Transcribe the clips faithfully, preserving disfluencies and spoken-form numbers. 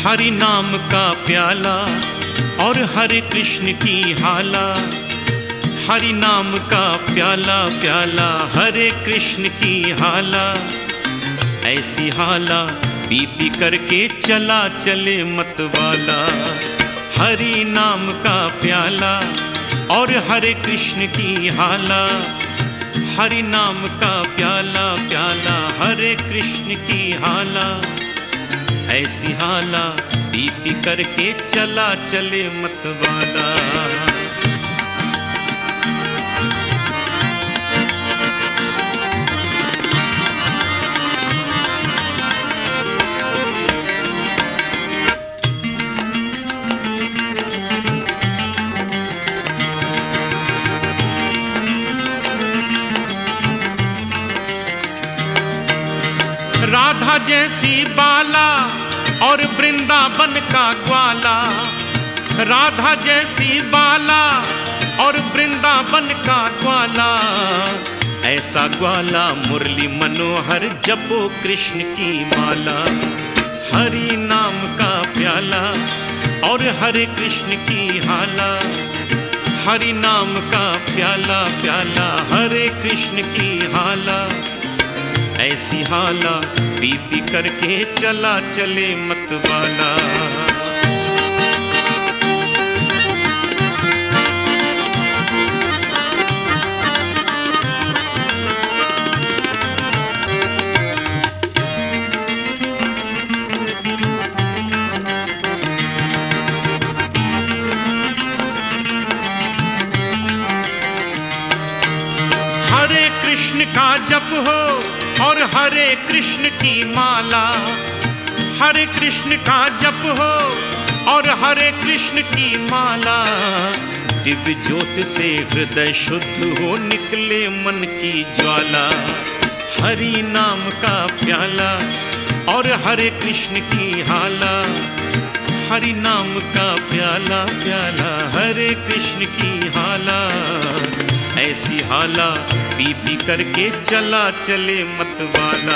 हरि नाम का प्याला और हरे कृष्ण की हाला। हरि नाम का प्याला प्याला हरे कृष्ण की हाला। ऐसी हाला पी पी करके चला चले मतवाला। हरि नाम का प्याला और हरे कृष्ण की हाला। हरि नाम का प्याला प्याला हरे कृष्ण की हाला। ऐसी हाला पी पी करके चला चले मतवाला। राधा जैसी बाला और वृंदावन का ग्वाला। राधा जैसी बाला और वृंदावन का ग्वाला। ऐसा ग्वाला मुरली मनोहर जपो कृष्ण की माला। हरि नाम का प्याला और हरे कृष्ण की हाला। हरि नाम का प्याला प्याला हरे कृष्ण की हाला। ऐसी हाला पी पी करके चला चले मतवाला। हरे कृष्ण का जप हो और हरे कृष्ण की माला। हरे कृष्ण का जप हो और हरे कृष्ण की माला। दिव्य ज्योत से हृदय शुद्ध हो निकले मन की ज्वाला। हरि नाम का प्याला और हरे कृष्ण की हाला। हरि नाम का प्याला प्याला हरे कृष्ण की हाला। ऐसी हाला पी पी करके चला चले मतवाला।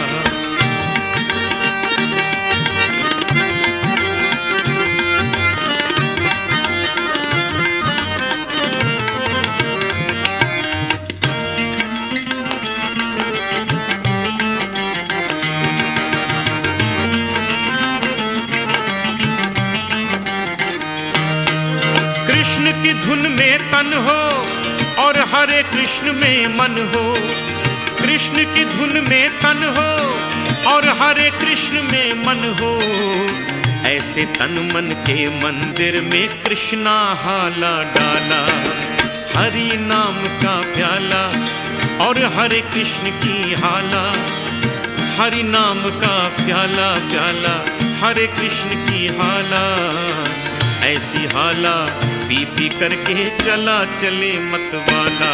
कृष्ण की धुन में तन हो और हरे कृष्ण में मन हो। कृष्ण की धुन में तन हो और हरे कृष्ण में मन हो। ऐसे तन मन के मंदिर में कृष्णा हाला डाला। हरि नाम का प्याला और हरे कृष्ण की हाला। हरि नाम का प्याला प्याला हरे कृष्ण की हाला। ऐसी हाला पी पी करके चला चले मतवाला।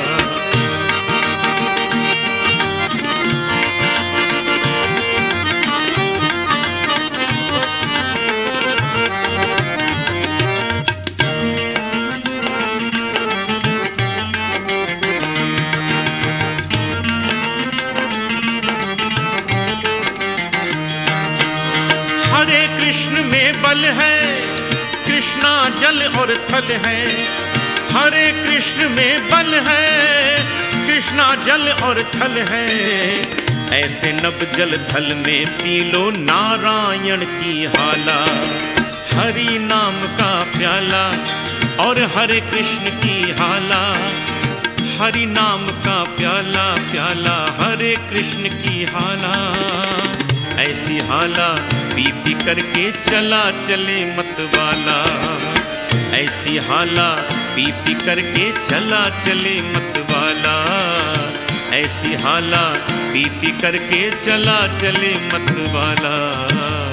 हरे कृष्ण में बल है कृष्णा जल और थल है। हरे कृष्ण में बल है कृष्णा जल और थल है। ऐसे नब जल थल में पी लो नारायण की हाला। हरि नाम का प्याला और हरे कृष्ण की हाला। हरि नाम का प्याला प्याला हरे कृष्ण की हाला। ऐसी हाला पी पी करके चला चले मतवाला। ऐसी हाला पी पी करके चला चले मतवाला। ऐसी हाला पी पी करके चला चले मतवाला।